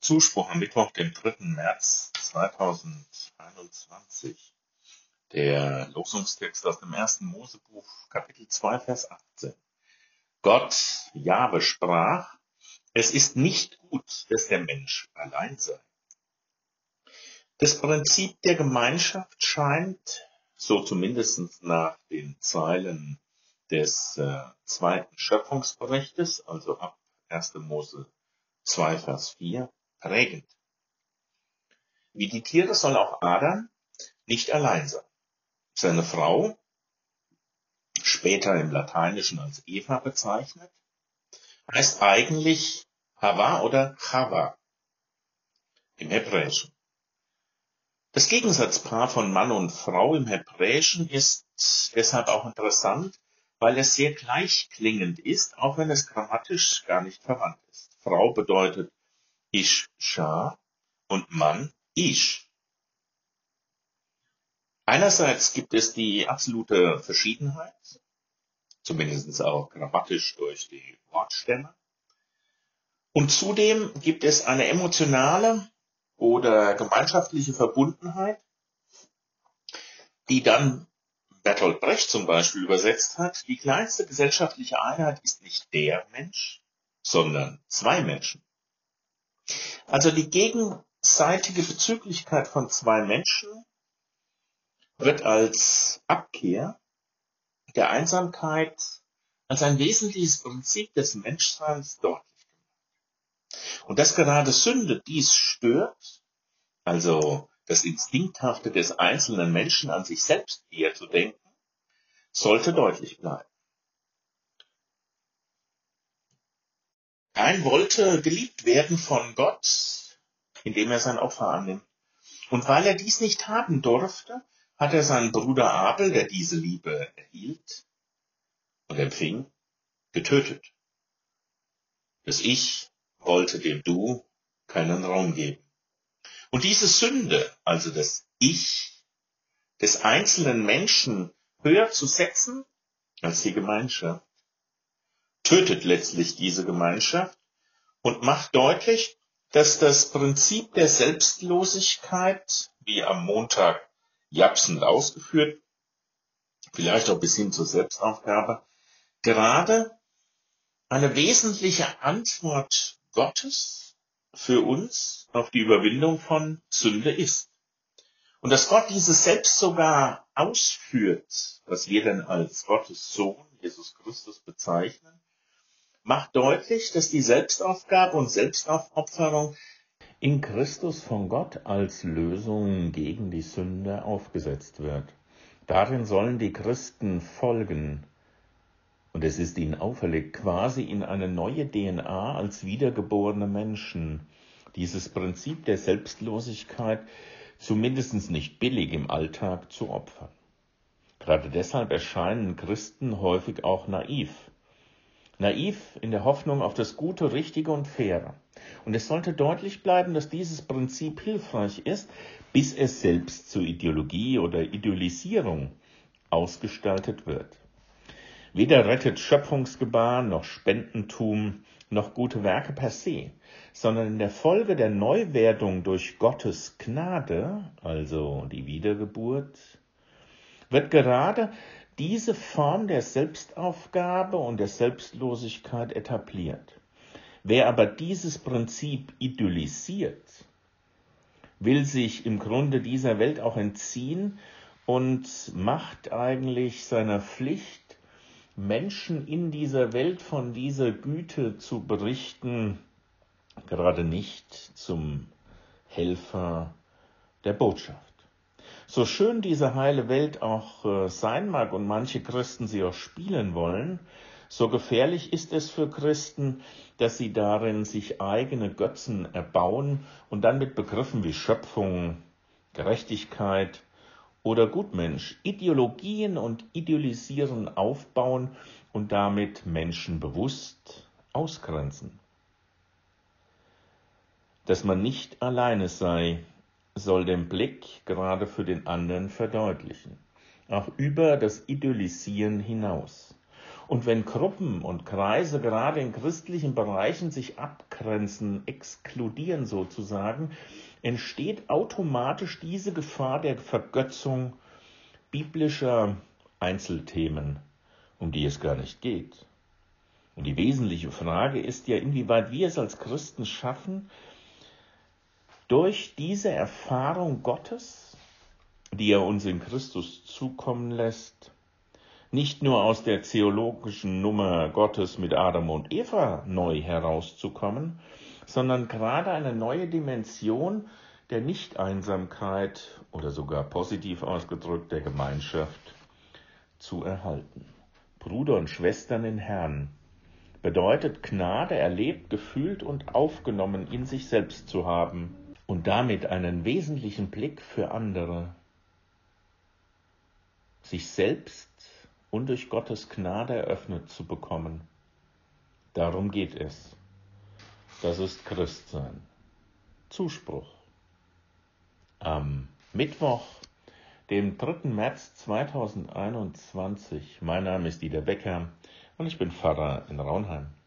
Zuspruch am Mittwoch, dem 3. März 2021. Der Losungstext aus dem 1. Mosebuch, Kapitel 2, Vers 18. Gott, Jahwe, sprach: Es ist nicht gut, dass der Mensch allein sei. Das Prinzip der Gemeinschaft scheint, so zumindest nach den Zeilen des 2. Schöpfungsberichtes, also ab 1. Mose 2, Vers 4, prägend. Wie die Tiere soll auch Adam nicht allein sein. Seine Frau, später im Lateinischen als Eva bezeichnet, heißt eigentlich Hava oder Chava im Hebräischen. Das Gegensatzpaar von Mann und Frau im Hebräischen ist deshalb auch interessant, weil es sehr gleichklingend ist, auch wenn es grammatisch gar nicht verwandt ist. Frau bedeutet Isha und Mann Ish. Einerseits gibt es die absolute Verschiedenheit, zumindest auch grammatisch durch die Wortstämme. Und zudem gibt es eine emotionale oder gemeinschaftliche Verbundenheit, die dann Bertolt Brecht zum Beispiel übersetzt hat: Die kleinste gesellschaftliche Einheit ist nicht der Mensch, sondern zwei Menschen. Also die gegenseitige Bezüglichkeit von zwei Menschen wird als Abkehr der Einsamkeit als ein wesentliches Prinzip des Menschseins deutlich gemacht. Und dass gerade Sünde dies stört, also das Instinkthafte des einzelnen Menschen an sich selbst eher zu denken, sollte deutlich bleiben. Kain wollte geliebt werden von Gott, indem er sein Opfer annimmt. Und weil er dies nicht haben durfte, hat er seinen Bruder Abel, der diese Liebe erhielt und empfing, getötet. Das Ich wollte dem Du keinen Raum geben. Und diese Sünde, also das Ich des einzelnen Menschen höher zu setzen als die Gemeinschaft, tötet letztlich diese Gemeinschaft und macht deutlich, dass das Prinzip der Selbstlosigkeit, wie am Montag japsend ausgeführt, vielleicht auch bis hin zur Selbstaufgabe, gerade eine wesentliche Antwort Gottes für uns auf die Überwindung von Sünde ist. Und dass Gott dieses selbst sogar ausführt, was wir denn als Gottes Sohn, Jesus Christus, bezeichnen, macht deutlich, dass die Selbstaufgabe und Selbstaufopferung in Christus von Gott als Lösung gegen die Sünde aufgesetzt wird. Darin sollen die Christen folgen. Und es ist ihnen auferlegt, quasi in eine neue DNA als wiedergeborene Menschen, dieses Prinzip der Selbstlosigkeit zumindest nicht billig im Alltag zu opfern. Gerade deshalb erscheinen Christen häufig auch naiv. Naiv in der Hoffnung auf das Gute, Richtige und Faire. Und es sollte deutlich bleiben, dass dieses Prinzip hilfreich ist, bis es selbst zur Ideologie oder Idealisierung ausgestaltet wird. Weder rettet Schöpfungsgebaren noch Spendentum noch gute Werke per se, sondern in der Folge der Neuwerdung durch Gottes Gnade, also die Wiedergeburt, wird gerade diese Form der Selbstaufgabe und der Selbstlosigkeit etabliert. Wer aber dieses Prinzip idealisiert, will sich im Grunde dieser Welt auch entziehen und macht eigentlich seiner Pflicht, Menschen in dieser Welt von dieser Güte zu berichten, gerade nicht zum Helfer der Botschaft. So schön diese heile Welt auch sein mag und manche Christen sie auch spielen wollen, so gefährlich ist es für Christen, dass sie darin sich eigene Götzen erbauen und dann mit Begriffen wie Schöpfung, Gerechtigkeit oder Gutmensch Ideologien und Idealisieren aufbauen und damit Menschen bewusst ausgrenzen. Dass man nicht alleine sei, soll den Blick gerade für den anderen verdeutlichen, auch über das Idealisieren hinaus. Und wenn Gruppen und Kreise gerade in christlichen Bereichen sich abgrenzen, exkludieren sozusagen, entsteht automatisch diese Gefahr der Vergötzung biblischer Einzelthemen, um die es gar nicht geht. Und die wesentliche Frage ist ja, inwieweit wir es als Christen schaffen, durch diese Erfahrung Gottes, die er uns in Christus zukommen lässt, nicht nur aus der theologischen Nummer Gottes mit Adam und Eva neu herauszukommen, sondern gerade eine neue Dimension der Nichteinsamkeit oder sogar positiv ausgedrückt der Gemeinschaft zu erhalten. Brüder und Schwestern in Herrn bedeutet Gnade erlebt, gefühlt und aufgenommen in sich selbst zu haben und damit einen wesentlichen Blick für andere, sich selbst und durch Gottes Gnade eröffnet zu bekommen. Darum geht es. Das ist Christsein. Zuspruch. Am Mittwoch, dem 3. März 2021. Mein Name ist Dieter Becker und ich bin Pfarrer in Raunheim.